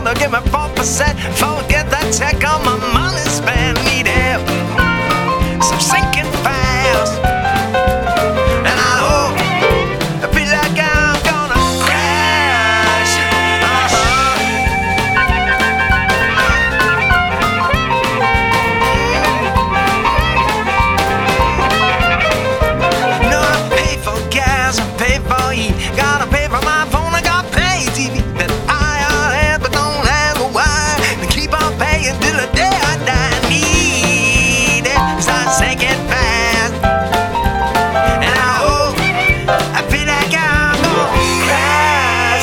they'll give me 4%. Forget that check on my money spent. Need help, so I'm sinking fast. And I hope, I feel like I'm gonna crash. No, I pay for gas, I pay for heat. Gotta pay for my phone, I gotta pay TV. That I have, but don't have a why. And keep on paying till the day I die. Need it, start sinking fast. And I hope, I feel like I'm gonna crash.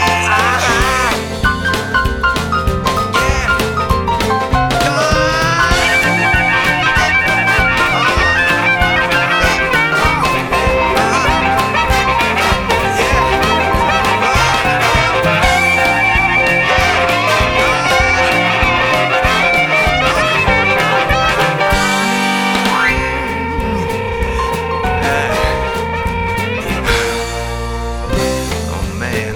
Oh man,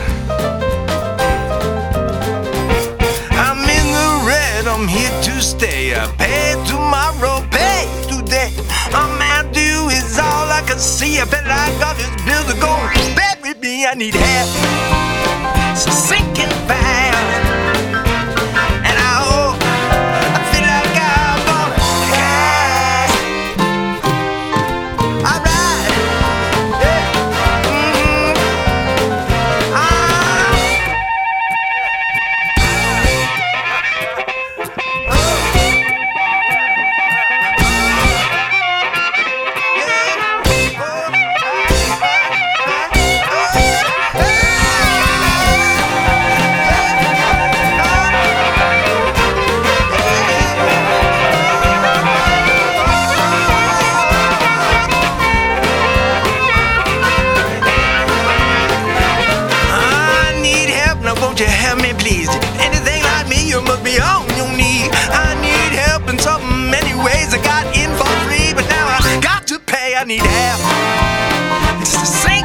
I'm in the red, I'm here to stay. I pay tomorrow, pay today. All man do is all I can see. I feel like all these bills are going bury me. I need help, so sinking fast. And I hope, I feel like I'm gonna crash. Alright, yeah. I need help, now won't you help me please? Anything like me, you must be on your knee. I need help in so many ways. I got in for free, but now I got to pay. I need help. It's the same.